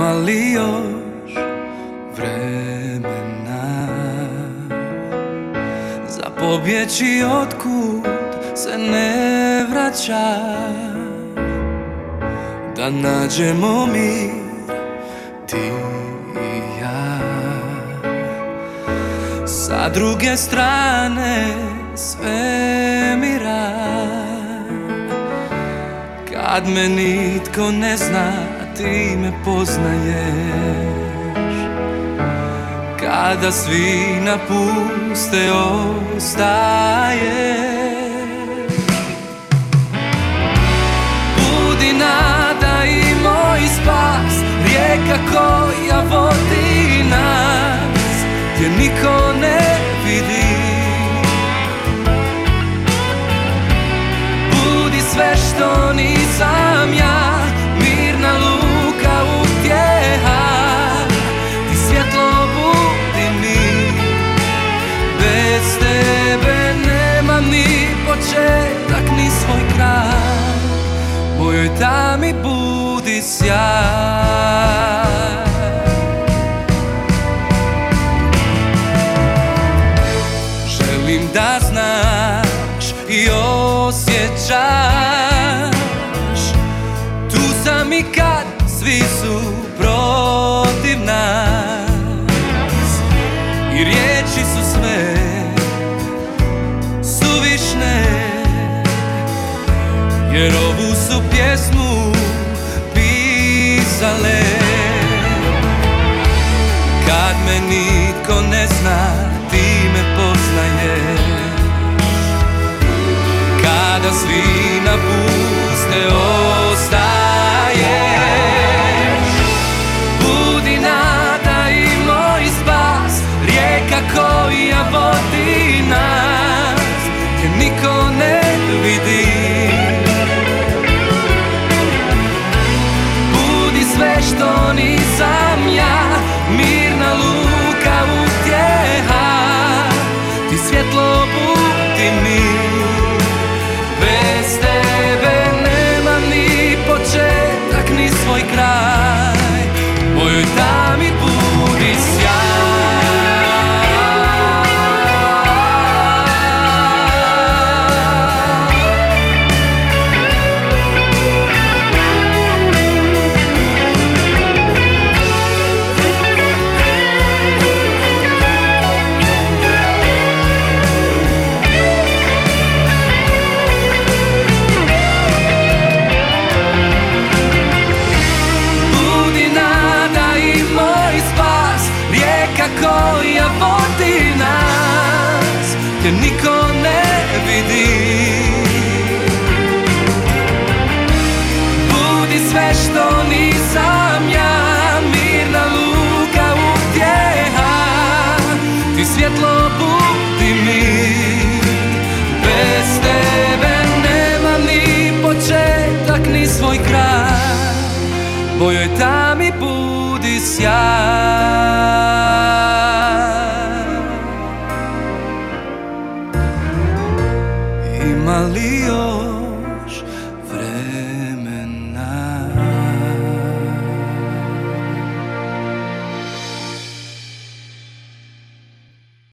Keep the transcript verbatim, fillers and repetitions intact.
Ima li još vremena za pobjeći otkud se ne vraća, da nađemo mir ti i ja sa druge strane svemira, kad me nitko ne zna ti me poznaješ, kada svi napuste ostaješ. Budi nada i moj spas, rijeka koja vodi nas gdje niko ne vidi. Budi sve što nisam ja, mirna luka utjeha, ti svjetlo budi mi. Bez tebe nemam ni početak ni svoj kraj, mojoj tami budi sjaj. Želim da znaš i osjećaš, tu sam i kad svi su protiv nas, i riječi su sve suvišne, jer ovu su pjesmu pisale. Kad me nitko ne zna ti me poznaješ, kada svi napuste ostaješ. Budi nada i moj spas, rijeka koja vodi nas gdje niko ne vidi. Budi sve što nisam ja, mirna luka utjeha, ti svjetlo budi mi. Bez tebe nemam ni početak ni svoj kraj, mojoj tami budi sjaj. Koja vodi nas gdje niko ne vidi. Budi sve što nisam ja, mirna luka utjeha, ti svjetlo budi mi. Bez tebe nemam ni početak ni svoj kraj, mojoj tami budi sjaj. Ima li još